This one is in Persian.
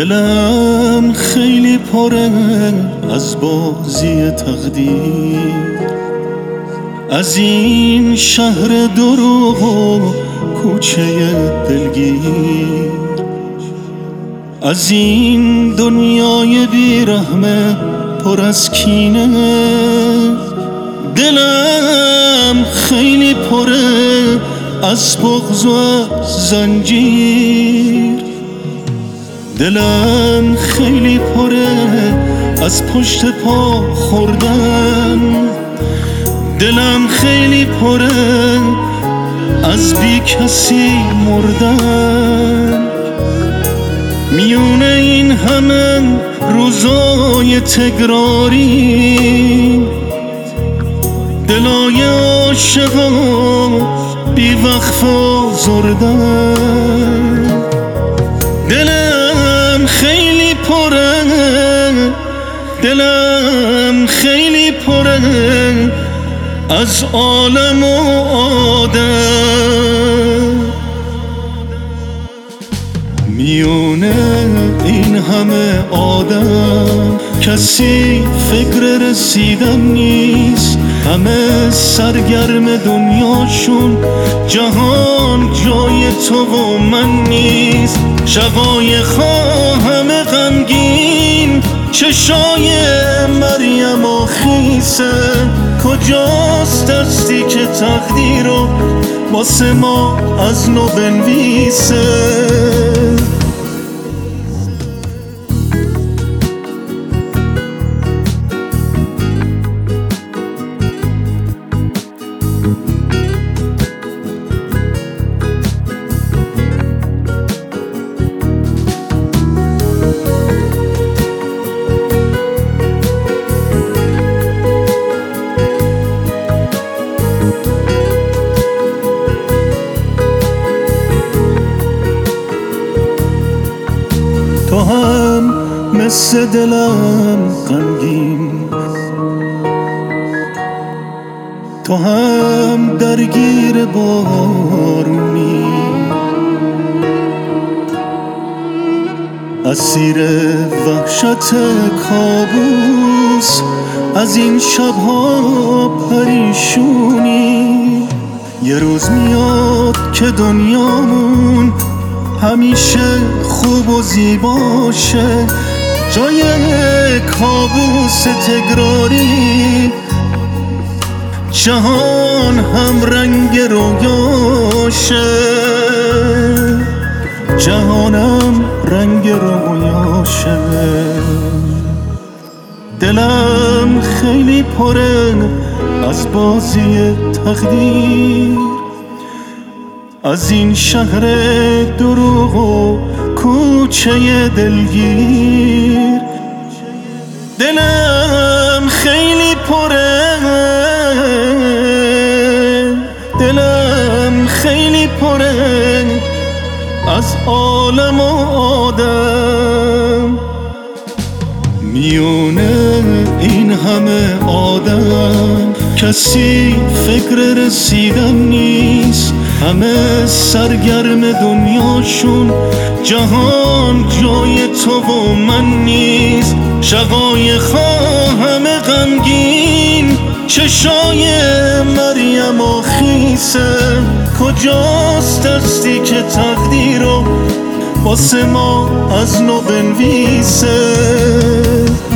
دلم خیلی پره از بازی تقدیر، از این شهر دروغ و کوچه دلگیر، از این دنیای بیرحمه پر از کینه. دلم خیلی پره از بغض و از زنجیر، دلم خیلی پره از پشت پا خوردن، دلم خیلی پره از بی کسی مردن. میونه این همه روزای تکراری، دلای عاشقا بی وقف آزردن. دلم خیلی پره، دلم خیلی پره از عالم و آدم. میونه این همه آدم کسی فکر رسیدن نیست، همه سرگرم دنیاشون، جهان جای تو و من نیست. شقایق‌ها همه غمگین، چشای مریم و خیسه. کجاست دستی که تقدیر رو واسه ما از نو بنویسه؟ تو هم مثل دلم غمگین، تو هم درگیر بارونی، اسیر وحشت کابوس از این شبها پریشونی. یه روز میاد که دنیامون همیشه خوب و زیباشه، جای کابوس تکراری، جهان هم رنگ رویاشه، جهانم رنگ رویاشه. دلم خیلی پره از بازی تقدیر، از این شهر دروغ و کوچه دلگیر. دلم خیلی پره، دلم خیلی پره از عالم و آدم. میونه این همه آدم کسی فکر رسیدن نیست، همه سرگرم دنیاشون، جهان جای تو و من نیست. شقایق‌ها همه غمگین، چشای مریم و خیسه. کجاست دستی که تقدیر رو واسه ما از نو بنویسه؟